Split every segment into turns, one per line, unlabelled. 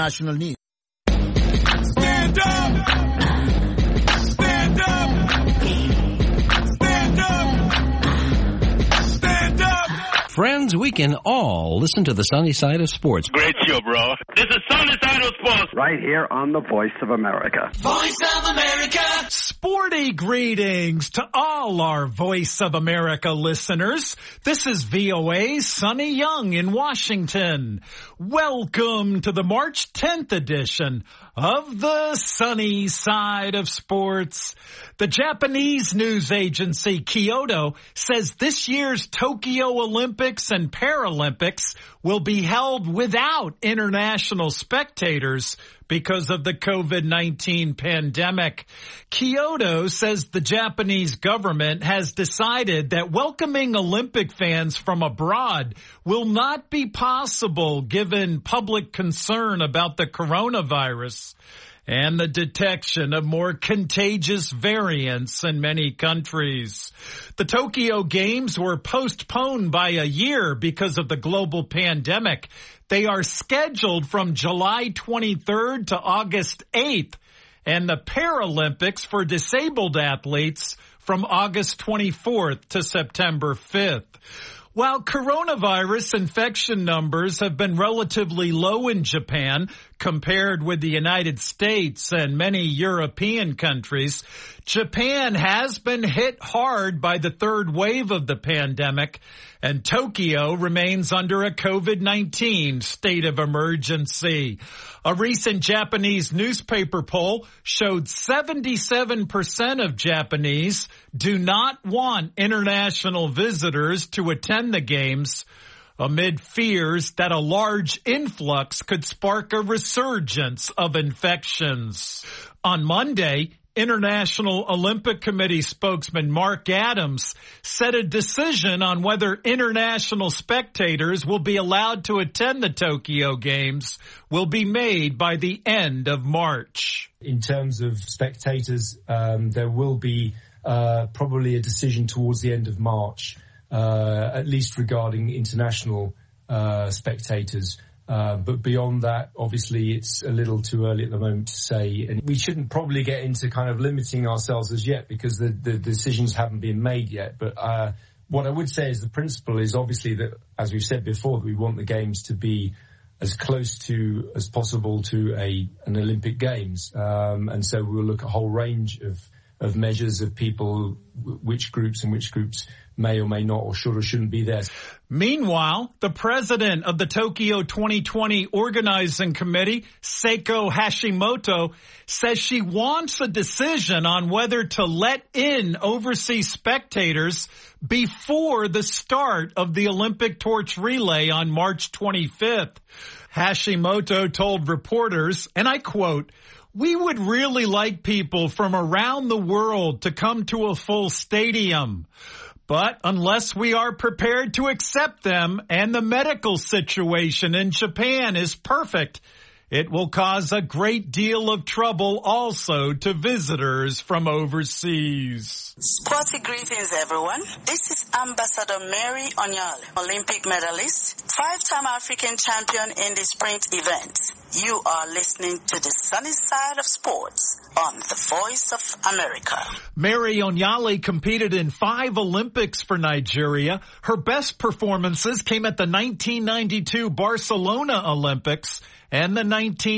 national needs.
Stand up! Stand up! Stand up! Stand up!
Friends, we can all listen to the sunny side of sports.
Great show, bro. This is Sunny Side of Sports.
Right here on the Voice of America.
Voice of America!
Sporty greetings to all our Voice of America listeners. This is VOA's Sonny Young in Washington. Welcome to the March 10th edition of the Sunny Side of Sports. The Japanese news agency Kyodo says this year's Tokyo Olympics and Paralympics will be held without international spectators because of the COVID-19 pandemic. Kyodo says the Japanese government has decided that welcoming Olympic fans from abroad will not be possible given public concern about the coronavirus and the detection of more contagious variants in many countries. The Tokyo Games were postponed by a year because of the global pandemic. They are scheduled from July 23rd to August 8th, and the Paralympics for disabled athletes from August 24th to September 5th. While coronavirus infection numbers have been relatively low in Japan compared with the United States and many European countries, Japan has been hit hard by the third wave of the pandemic, and Tokyo remains under a COVID-19 state of emergency. A recent Japanese newspaper poll showed 77% of Japanese do not want international visitors to attend the games, amid fears that a large influx could spark a resurgence of infections. On Monday, International Olympic Committee spokesman Mark Adams said a decision on whether international spectators will be allowed to attend the Tokyo Games will be made by the end of March.
In terms of spectators, there will be probably a decision towards the end of March, at least regarding international spectators. But beyond that, obviously, it's a little too early at the moment to say. And we shouldn't probably get into kind of limiting ourselves as yet because the decisions haven't been made yet. But what I would say is the principle is obviously that, as we've said before, that we want the Games to be as close to as possible to an Olympic Games. And so we'll look at a whole range of measures of people, which groups may or may not or should or shouldn't be there.
Meanwhile, the president of the Tokyo 2020 Organizing Committee, Seiko Hashimoto, says she wants a decision on whether to let in overseas spectators before the start of the Olympic torch relay on March 25th. Hashimoto told reporters, and I quote, "We would really like people from around the world to come to a full stadium. But unless we are prepared to accept them and the medical situation in Japan is perfect, it will cause a great deal of trouble also to visitors from overseas."
Sporty greetings, everyone. This is Ambassador Mary Onyale, Olympic medalist, 5-time African champion in the sprint event. You are listening to the Sunny Side of Sports on the Voice of America.
Mary Onyale competed in 5 Olympics for Nigeria. Her best performances came at the 1992 Barcelona Olympics and the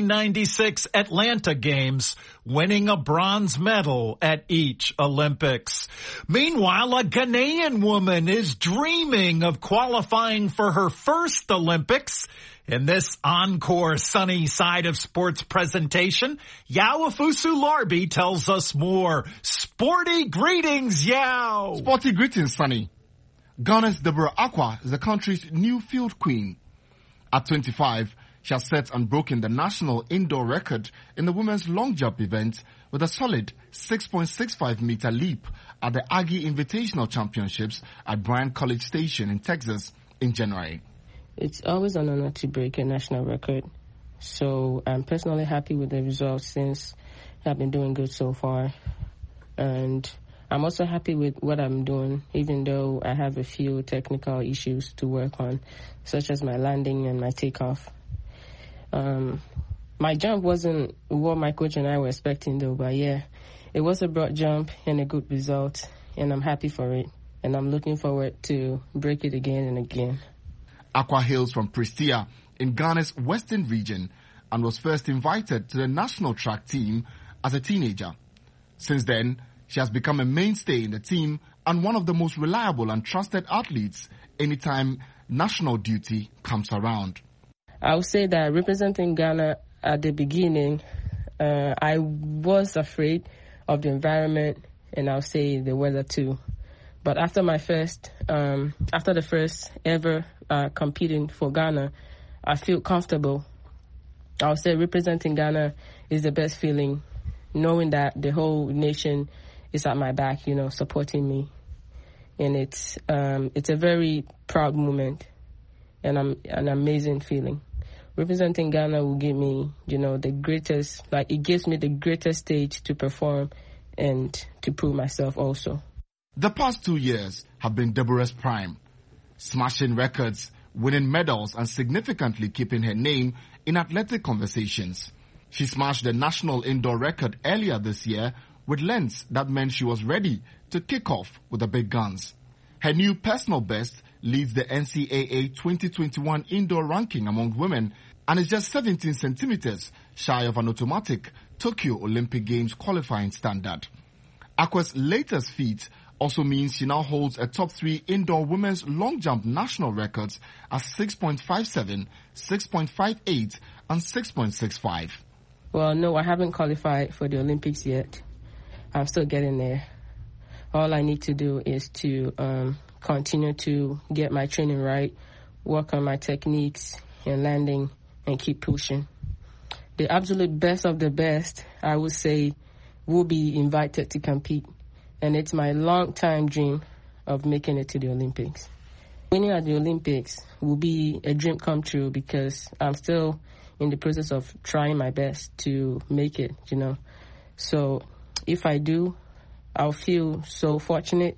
1996 Atlanta Games, winning a bronze medal at each Olympics. Meanwhile, a Ghanaian woman is dreaming of qualifying for her first Olympics. In this encore Sunny Side of Sports presentation, Yawafusu Larbi tells us more. Sporty greetings, Yao!
Sporty greetings, Sunny. Ghana's Deborah Aqua is the country's new field queen. At 25, she has set and broken the national indoor record in the women's long jump event with a solid 6.65-meter leap at the Aggie Invitational Championships at Bryan College Station in Texas in January.
It's always an honor to break a national record. So I'm personally happy with the results since I've been doing good so far. And I'm also happy with what I'm doing, even though I have a few technical issues to work on, such as my landing and my takeoff. My jump wasn't what my coach and I were expecting, though, but yeah, it was a broad jump and a good result, and I'm happy for it, and I'm looking forward to break it again and again.
Aqua hails from Prestea in Ghana's western region and was first invited to the national track team as a teenager. Since then, she has become a mainstay in the team and one of the most reliable and trusted athletes anytime national duty comes around.
I would say that representing Ghana at the beginning, I was afraid of the environment, and I'll say the weather too. But after the first ever competing for Ghana, I feel comfortable. I'll say representing Ghana is the best feeling, knowing that the whole nation is at my back, supporting me. And it's a very proud moment and an amazing feeling. Representing Ghana will give me, the greatest, it gives me the greatest stage to perform and to prove myself also.
The past 2 years have been Deborah's prime, smashing records, winning medals, and significantly keeping her name in athletic conversations. She smashed the national indoor record earlier this year with lengths that meant she was ready to kick off with the big guns. Her new personal best leads the NCAA 2021 indoor ranking among women and is just 17 centimeters shy of an automatic Tokyo Olympic Games qualifying standard. Aqua's latest feat also means she now holds a top 3 indoor women's long jump national records at 6.57, 6.58 and 6.65.
Well, no, I haven't qualified for the Olympics yet. I'm still getting there. All I need to do is to continue to get my training right, work on my techniques and landing, and keep pushing. The absolute best of the best, I would say, will be invited to compete. And it's my long-time dream of making it to the Olympics. Winning at the Olympics will be a dream come true because I'm still in the process of trying my best to make it, So if I do, I'll feel so fortunate.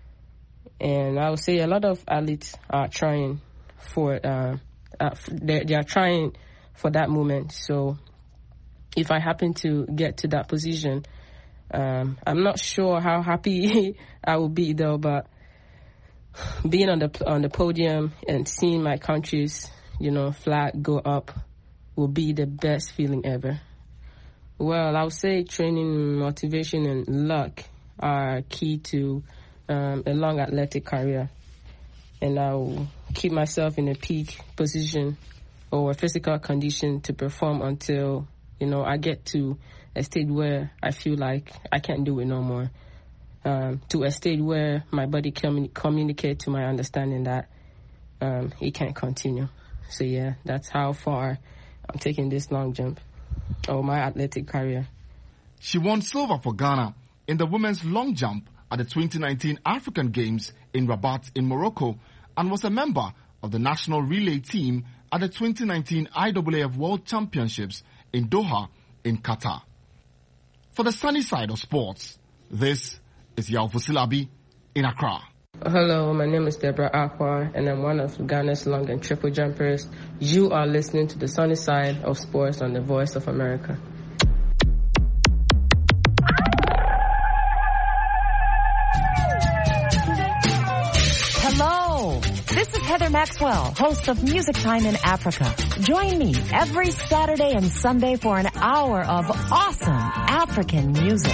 And I would say a lot of athletes are trying for, they are trying for that moment. So if I happen to get to that position, I'm not sure how happy I will be though, but being on the podium and seeing my country's, flag go up will be the best feeling ever. Well, I would say training, motivation, and luck are key to a long athletic career. And I'll keep myself in a peak position or a physical condition to perform until, I get to a stage where I feel like I can't do it no more. To a stage where my body can communicate to my understanding that it can't continue. So yeah, that's how far I'm taking this long jump or my athletic career.
She won silver for Ghana in the women's long jump at the 2019 African Games in Rabat in Morocco and was a member of the national relay team at the 2019 IAAF World Championships in Doha in Qatar. For the sunny side of sports, this is Yao Fusilabi in Accra.
Hello, my name is Deborah Aqua, and I'm one of Ghana's long and triple jumpers. You are listening to the sunny side of sports on the Voice of America.
Hello, this is Heather Maxwell, host of Music Time in Africa. Join me every Saturday and Sunday for an hour of awesome African music.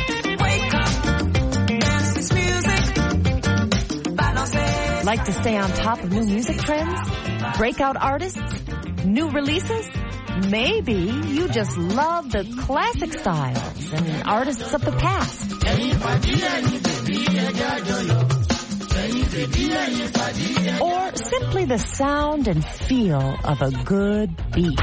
Like to stay on top of new music trends? Breakout artists? New releases? Maybe you just love the classic styles and artists of the past. Or simply the sound and feel of a good beat.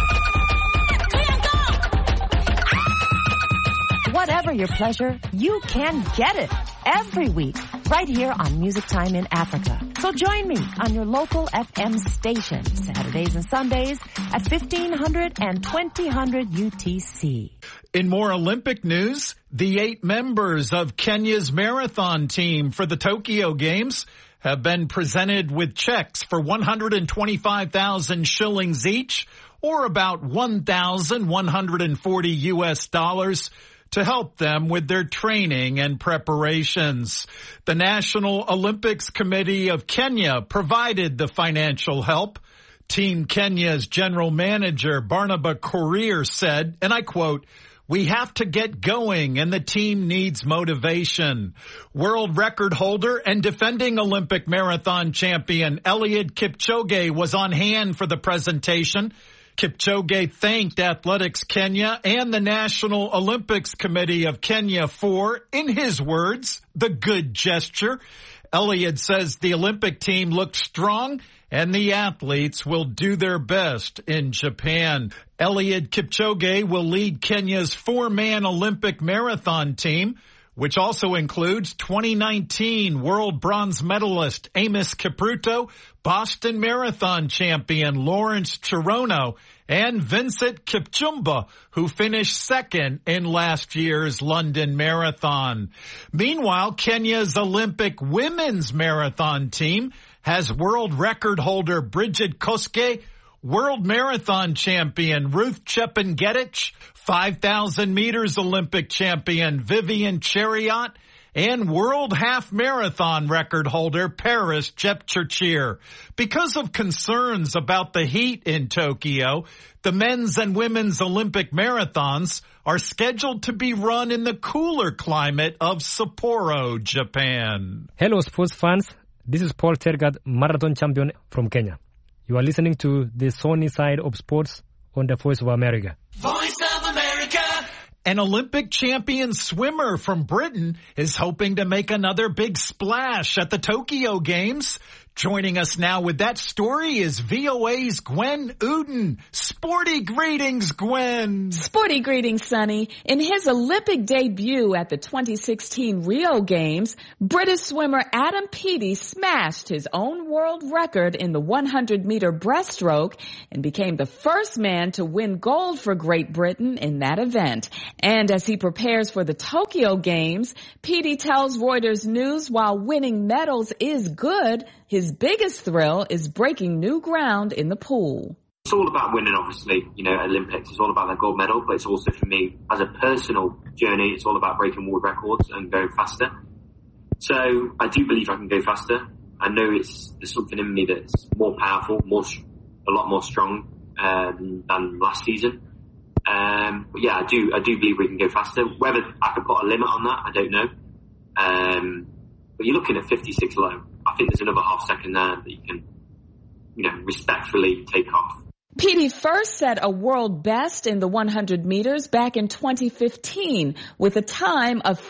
Whatever your pleasure, you can get it every week right here on Music Time in Africa. So join me on your local FM station Saturdays and Sundays at 1500 and 2000 UTC.
In more Olympic news, the 8 members of Kenya's marathon team for the Tokyo Games have been presented with checks for 125,000 shillings each, or about $1,140 US to help them with their training and preparations. The National Olympics Committee of Kenya provided the financial help. Team Kenya's general manager, Barnaba Korir, said, and I quote, "We have to get going and the team needs motivation." World record holder and defending Olympic marathon champion Eliud Kipchoge was on hand for the presentation. Kipchoge thanked Athletics Kenya and the National Olympics Committee of Kenya for, in his words, the good gesture. Eliud says the Olympic team looked strong and the athletes will do their best in Japan. Eliud Kipchoge will lead Kenya's 4-man Olympic marathon team, which also includes 2019 world bronze medalist Amos Kipruto, Boston Marathon champion Lawrence Chirono, and Vincent Kipchumba, who finished second in last year's London Marathon. Meanwhile, Kenya's Olympic women's marathon team has world record holder Bridget Koske, world marathon champion Ruth Chepngetich, 5,000 meters Olympic champion Vivian Chariot, and world half marathon record holder Paris Jepchirchir. Because of concerns about the heat in Tokyo, the men's and women's Olympic marathons are scheduled to be run in the cooler climate of Sapporo, Japan.
Hello, sports fans. This is Paul Tergat, marathon champion from Kenya. You are listening to the sunny side of sports on the Voice of America.
Voice of America.
An Olympic champion swimmer from Britain is hoping to make another big splash at the Tokyo Games. Joining us now with that story is VOA's Gwen Uden. Sporty greetings, Gwen.
Sporty greetings, Sonny. In his Olympic debut at the 2016 Rio Games, British swimmer Adam Peaty smashed his own world record in the 100-meter breaststroke and became the first man to win gold for Great Britain in that event. And as he prepares for the Tokyo Games, Peaty tells Reuters News while winning medals is good, his biggest thrill is breaking new ground in the pool.
It's all about winning, obviously, at Olympics. It's all about that gold medal, but it's also, for me, as a personal journey, it's all about breaking world records and going faster. So I do believe I can go faster. I know there's something in me that's more powerful, a lot more strong than last season. But yeah, I do believe we can go faster. Whether I can put a limit on that, I don't know. But you're looking at 56 low. I think there's another half second there that you can, respectfully take off.
Peaty first set a world best in the 100 meters back in 2015 with a time of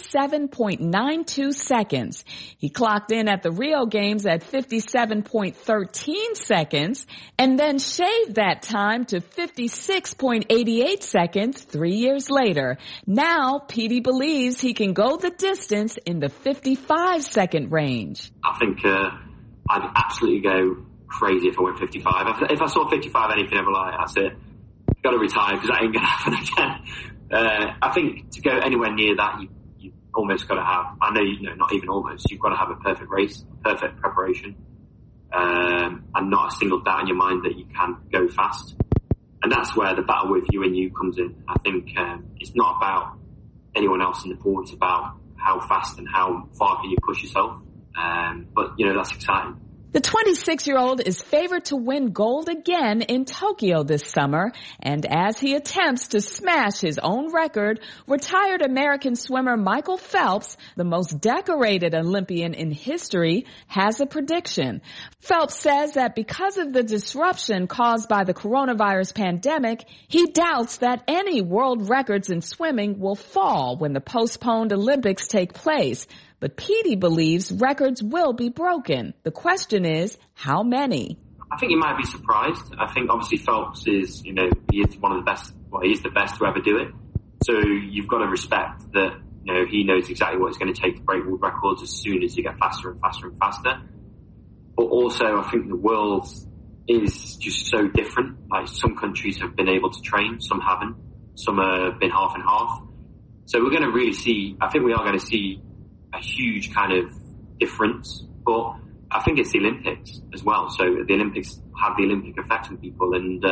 57.92 seconds. He clocked in at the Rio Games at 57.13 seconds and then shaved that time to 56.88 seconds 3 years later. Now, Peaty believes he can go the distance in the 55-second range.
I think I'd absolutely go crazy if I went 55. If I saw 55 anything ever like, that's it. Got to retire because that ain't going to happen again. I think to go anywhere near that, you almost got to have, I know, not even almost, you've got to have a perfect race, perfect preparation, and not a single doubt in your mind that you can go fast. And that's where the battle with you and you comes in. I think it's not about anyone else in the pool, it's about how fast and how far can you push yourself. But, that's exciting.
The 26-year-old is favored to win gold again in Tokyo this summer, and as he attempts to smash his own record, retired American swimmer Michael Phelps, the most decorated Olympian in history, has a prediction. Phelps says that because of the disruption caused by the coronavirus pandemic, he doubts that any world records in swimming will fall when the postponed Olympics take place. But Peaty believes records will be broken. The question is, how many?
I think you might be surprised. I think obviously Phelps is, he is one of the best, he is the best to ever do it. So you've got to respect that, he knows exactly what it's going to take to break world records as soon as you get faster and faster and faster. But also I think the world is just so different. Like some countries have been able to train, some haven't. Some have been half and half. So we're going to really see, I think we are going to see a huge kind of difference, but I think it's the Olympics as well. So the Olympics have the Olympic effect on people, and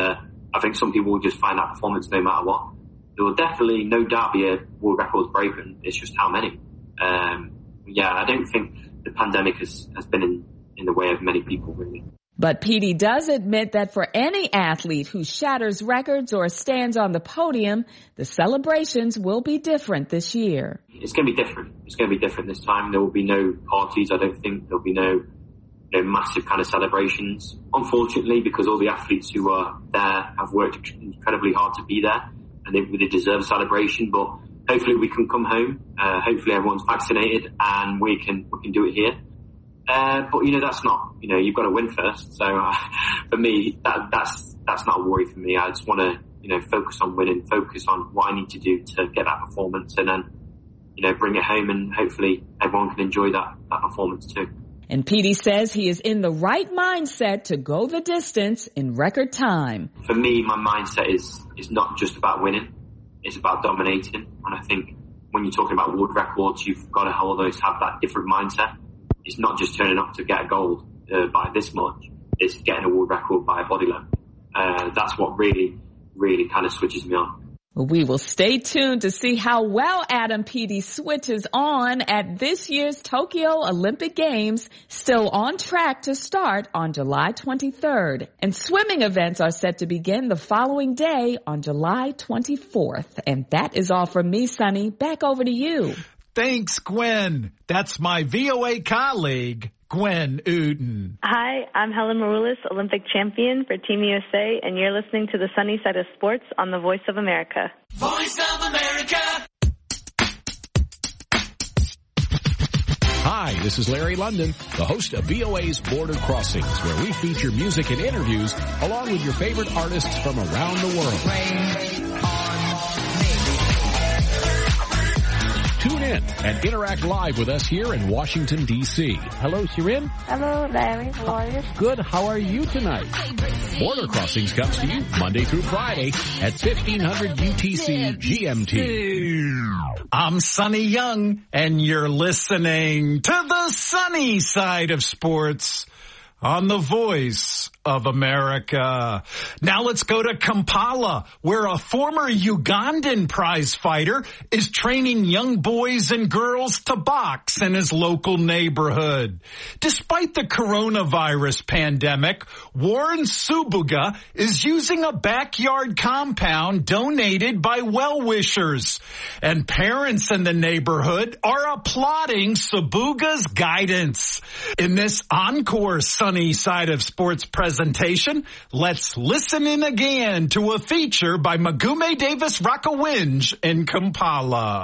I think some people will just find that performance no matter what. There will definitely, no doubt, be a world records broken. It's just how many. I don't think the pandemic has been in the way of many people, really.
But Petey does admit that for any athlete who shatters records or stands on the podium, the celebrations will be different this year.
It's going to be different. It's going to be different this time. There will be no parties, I don't think. There'll be no massive kind of celebrations. Unfortunately, because all the athletes who are there have worked incredibly hard to be there, and they deserve a celebration. But hopefully we can come home. Hopefully everyone's vaccinated and we can do it here. But that's not, you've got to win first. So for me, that's not a worry for me. I just want to, focus on winning, focus on what I need to do to get that performance, and then, bring it home, and hopefully everyone can enjoy that performance too.
And Petey says he is in the right mindset to go the distance in record time.
For me, my mindset is not just about winning. It's about dominating. And I think when you're talking about world records, you've got to always have that different mindset. It's not just turning up to get a gold by this much. It's getting a world record by a body load. That's what really, really kind of switches me on.
We will stay tuned to see how well Adam Peaty switches on at this year's Tokyo Olympic Games, still on track to start on July 23rd. And swimming events are set to begin the following day on July 24th. And that is all from me, Sonny. Back over to you.
Thanks, Gwen. That's my VOA colleague, Gwen Uden.
Hi, I'm Helen Maroulis, Olympic champion for Team USA, and you're listening to the Sunny Side of Sports on the Voice of America.
Voice of America.
Hi, this is Larry London, the host of VOA's Border Crossings, where we feature music and interviews along with your favorite artists from around the world. Tune in and interact live with us here in Washington, D.C.
Hello, Shirin.
Hello, Larry. How are you?
Good. How are you tonight?
Border Crossings comes to you Monday through Friday at 1500 UTC GMT.
I'm Sonny Young, and you're listening to the Sunny Side of Sports on the Voice of America. Now let's go to Kampala, where a former Ugandan prize fighter is training young boys and girls to box in his local neighborhood. Despite the coronavirus pandemic, Warren Subuga is using a backyard compound donated by well-wishers. And parents in the neighborhood are applauding Subuga's guidance. In this encore Sunny Side of Sports presentation, let's listen in again to a feature by Magume Davis Rakawinj in Kampala.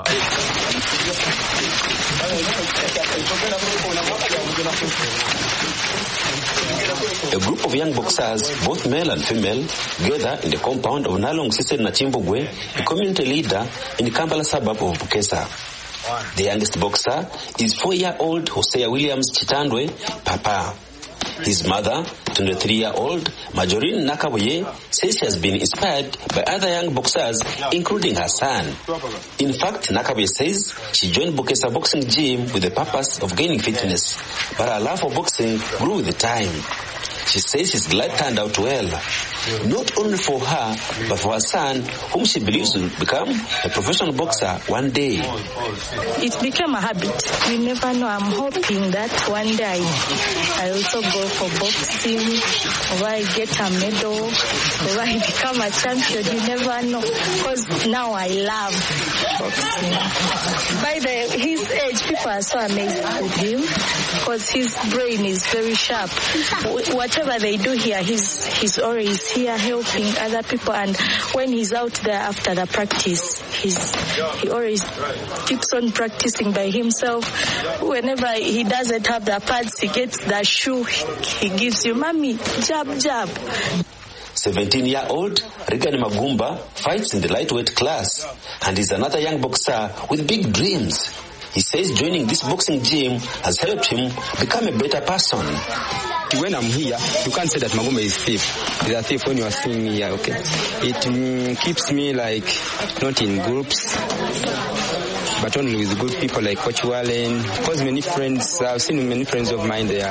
A group of young boxers, both male and female, gather in the compound of Nalong Sise Nachimbugwe, a community leader in the Kampala suburb of Bukesa. The youngest boxer is 4-year-old Hosea Williams Chitandwe, Papa. His mother, 23-year-old Majorine Nakabuye, says she has been inspired by other young boxers, including her son. In fact, Nakabuye says she joined Bukesa Boxing Gym with the purpose of gaining fitness, but her love for boxing grew with the time. She says his glad turned out well, not only for her, but for her son, whom she believes will become a professional boxer one day.
It became a habit. You never know. I'm hoping that one day I also go for boxing, or I get a medal, or I become a champion. You never know. Because now I love boxing. By his age, people are so amazed with him, because his brain is very sharp. Whatever they do here, he's always here helping other people, and when he's out there after the practice, he always keeps on practicing by himself. Whenever he doesn't have the pads, he gets the shoe, he gives you, mommy, jab.
17-year-old Regan Magumba fights in the lightweight class and is another young boxer with big dreams. He says joining this boxing gym has helped him become a better person.
When I'm here, you can't say that Magumba is thief. He's a thief when you are seeing me here, okay? It keeps me like not in groups, but only with good people like Coach Wallen. Because many friends, I've seen many friends of mine, they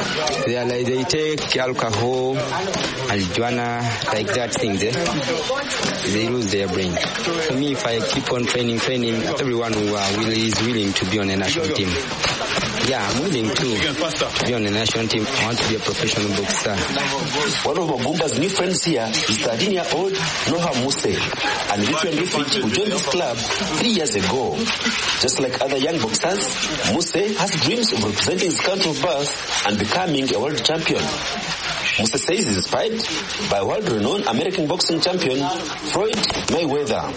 take alcohol, marijuana, like that thing. They lose their brain. For me, if I keep on training, everyone who is willing to be on a national team. Yeah, I'm willing to be on the national team. I want to be a professional boxer.
One of Magumba's new friends here is 13-year-old Noha Muse, an Eritrean refugee who joined this club 3 years ago. Just like other young boxers, Muse has dreams of representing his country of birth and becoming a world champion. Muse says he's inspired by world-renowned American boxing champion Floyd Mayweather.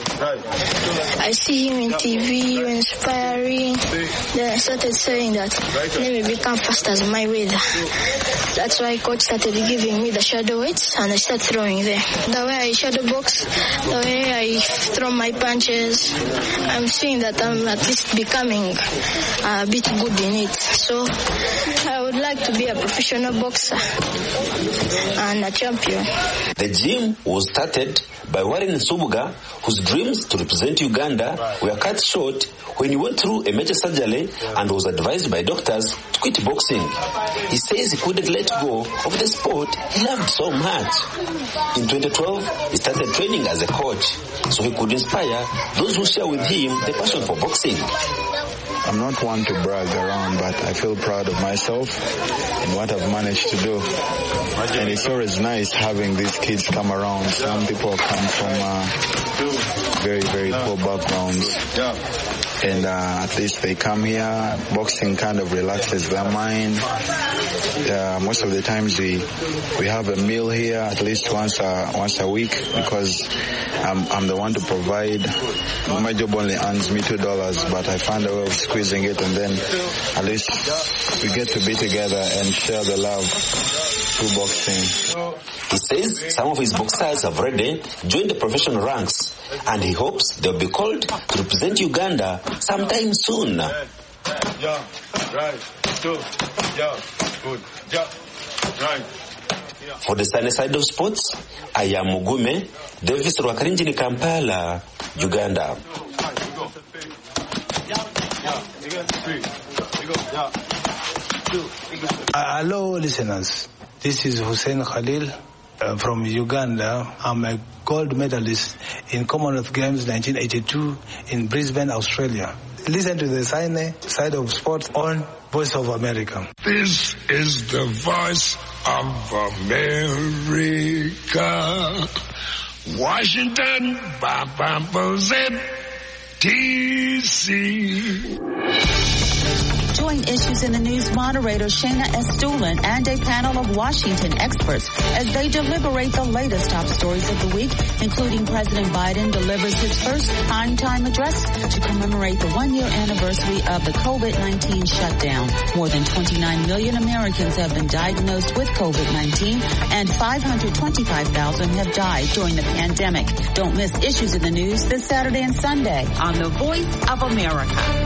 I see him in TV, inspiring. Then I started saying that let me become fast as Mayweather. That's why coach started giving me the shadow weights and I started throwing there. The way I shadow box, the way I throw my punches, I'm seeing that I'm at least becoming a bit good in it. So I would like to be a professional boxer and a champion.
The gym was started by Warren Nsubuga, whose dreams to represent Uganda were cut short when he went through a major surgery and was advised by doctors to quit boxing. He says he couldn't let go of the sport he loved so much. In 2012, he started training as a coach so he could inspire those who share with him the passion for boxing.
I'm not one to brag around, but I feel proud of myself and what I've managed to do. And it's always nice having these kids come around. Some people come from very, very poor backgrounds. And at least they come here, boxing kind of relaxes their mind. Most of the times we have a meal here at least once a week because I'm the one to provide. My job only earns me $2, but I find a way of squeezing it, and then at least we get to be together and share the love through boxing.
He says some of his boxers have already joined the professional ranks, and he hopes they'll be called to represent Uganda sometime soon.
Yeah, right, good, yeah, good, yeah, right.
For the sunny side of sports, I am Mugume Davis Rwakarinjini, Kampala, Uganda.
Hello, listeners. This is Hussein Khalil from Uganda. I'm a gold medalist in Commonwealth Games 1982 in Brisbane, Australia. Listen to the sunny side of sports on Voice of America.
This is the Voice of America. Washington, D.C.
Join Issues in the News moderator Shayna Estulin and a panel of Washington experts as they deliberate the latest top stories of the week, including President Biden delivers his first primetime address to commemorate the 1-year anniversary of the COVID-19 shutdown. More than 29 million Americans have been diagnosed with COVID-19 and 525,000 have died during the pandemic. Don't miss Issues in the News this Saturday and Sunday on the Voice of America.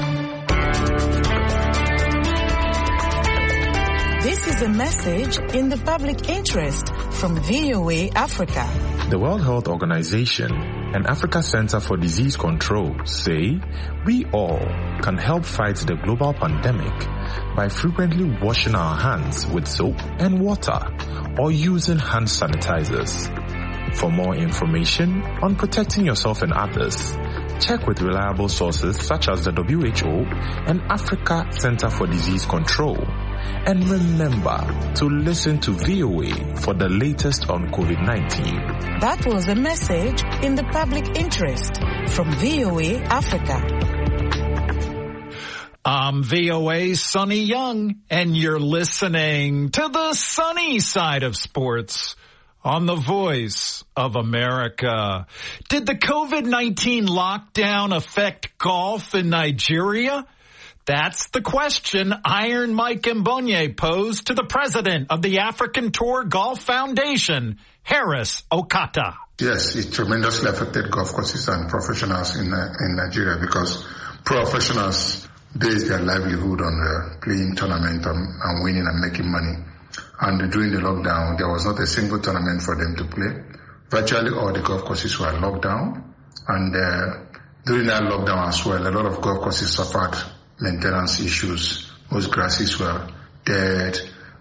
This is a message in the public interest from VOA Africa.
The World Health Organization and Africa Center for Disease Control say we all can help fight the global pandemic by frequently washing our hands with soap and water or using hand sanitizers. For more information on protecting yourself and others, check with reliable sources such as the WHO and Africa Center for Disease Control. And remember to listen to VOA for the latest on COVID-19.
That was a message in the public interest from VOA Africa.
I'm VOA's Sonny Young, and you're listening to the sunny side of sports on the Voice of America. Did the COVID-19 lockdown affect golf in Nigeria? That's the question Iron Mike Mbonye posed to the president of the African Tour Golf Foundation, Harris Okata.
Yes, it tremendously affected golf courses and professionals in Nigeria because professionals base their livelihood on playing tournament and winning and making money. And during the lockdown, there was not a single tournament for them to play. Virtually all the golf courses were locked down, and During that lockdown as well, a lot of golf courses suffered maintenance issues. Most grasses were dead.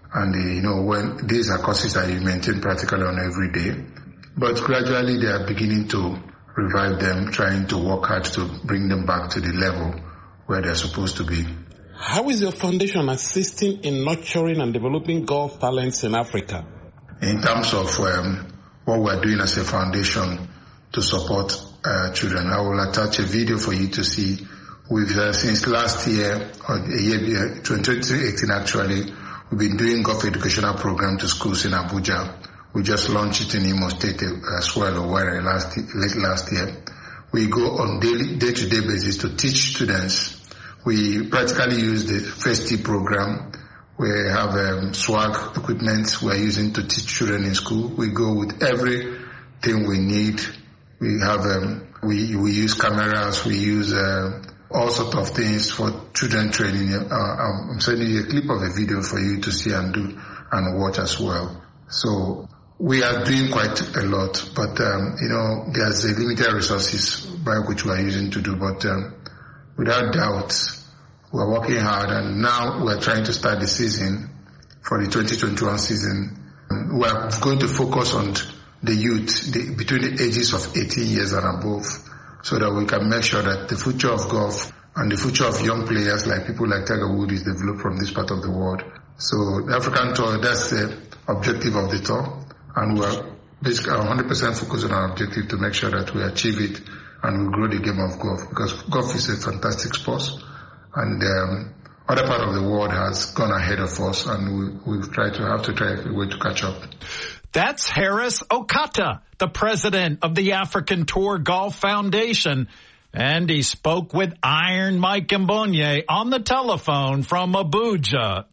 And, when these are courses that you maintain practically on every day. But gradually they are beginning to revive them, trying to work hard to bring them back to the level where they're supposed to be.
How is your foundation assisting in nurturing and developing golf talents in Africa?
In terms of what we're doing as a foundation to support children, I will attach a video for you to see. We've since last year, or a year, 2018 actually, we've been doing golf educational program to schools in Abuja. We just launched it in Imo State as well, or late last year. We go on day-to-day basis to teach students. We practically use the FESTI program. We have swag equipment we're using to teach children in school. We go with everything we need. We have we use cameras. We use all sorts of things for children training. I'm sending you a clip of a video for you to see and watch as well. So we are doing quite a lot, but there's a limited resources by which we are using to do. But without doubt, we're working hard, and now we're trying to start the season for the 2021 season. We're going to focus on the youth between the ages of 18 years and above, so that we can make sure that the future of golf and the future of young players like people like Tiger Woods is developed from this part of the world. So the African Tour, that's the objective of the tour, and we're basically 100% focused on our objective to make sure that we achieve it and we grow the game of golf, because golf is a fantastic sport, and other part of the world has gone ahead of us, and we've tried to a way to catch up.
That's Harris Okata, the president of the African Tour Golf Foundation. And he spoke with Iron Mike Mbonye on the telephone from Abuja,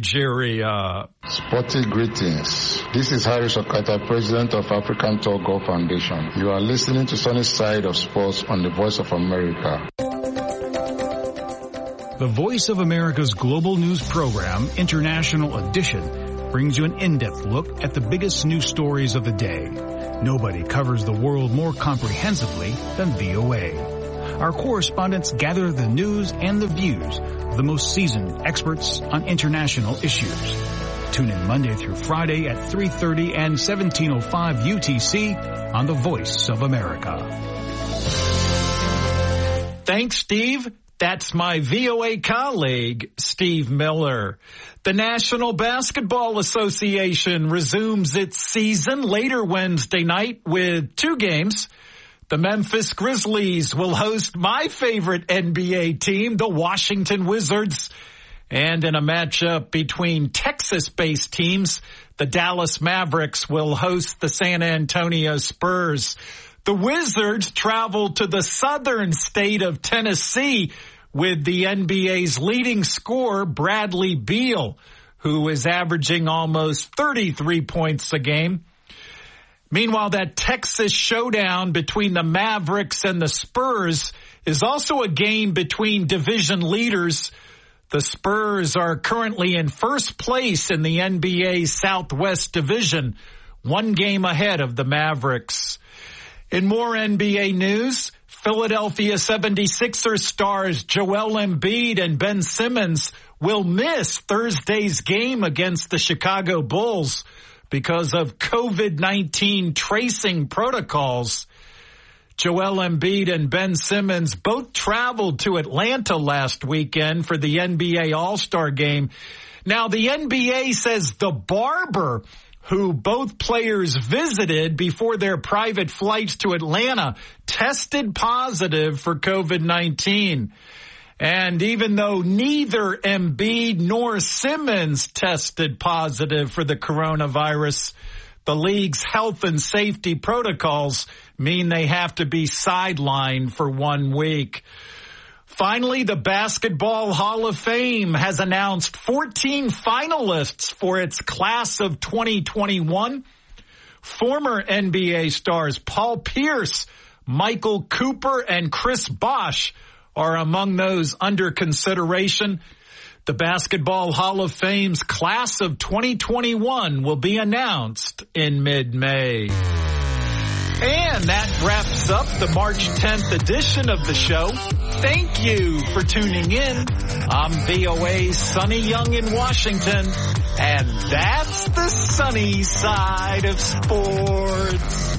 Nigeria.
Sporty greetings. This is Harris Okata, president of African Tour Golf Foundation. You are listening to Sunny Side of Sports on the Voice of America.
The Voice of America's global news program, International Edition, brings you an in-depth look at the biggest news stories of the day. Nobody covers the world more comprehensively than VOA. Our correspondents gather the news and the views of the most seasoned experts on international issues. Tune in Monday through Friday at 3:30 and 17:05 UTC on the Voice of America.
Thanks, Steve. That's my VOA colleague, Steve Miller. The National Basketball Association resumes its season later Wednesday night with 2 games. The Memphis Grizzlies will host my favorite NBA team, the Washington Wizards. And in a matchup between Texas-based teams, the Dallas Mavericks will host the San Antonio Spurs. The Wizards travel to the southern state of Tennessee with the NBA's leading scorer, Bradley Beal, who is averaging almost 33 points a game. Meanwhile, that Texas showdown between the Mavericks and the Spurs is also a game between division leaders. The Spurs are currently in first place in the NBA Southwest Division, 1 game ahead of the Mavericks. In more NBA news, Philadelphia 76ers stars Joel Embiid and Ben Simmons will miss Thursday's game against the Chicago Bulls because of COVID-19 tracing protocols. Joel Embiid and Ben Simmons both traveled to Atlanta last weekend for the NBA All-Star Game. Now, the NBA says the barber who both players visited before their private flights to Atlanta tested positive for COVID-19. And even though neither Embiid nor Simmons tested positive for the coronavirus, the league's health and safety protocols mean they have to be sidelined for 1 week. Finally, the Basketball Hall of Fame has announced 14 finalists for its class of 2021. Former NBA stars Paul Pierce, Michael Cooper, and Chris Bosh are among those under consideration. The Basketball Hall of Fame's class of 2021 will be announced in mid-May. And that wraps up the March 10th edition of the show. Thank you for tuning in. I'm VOA's Sonny Young in Washington, and that's the sunny side of sports.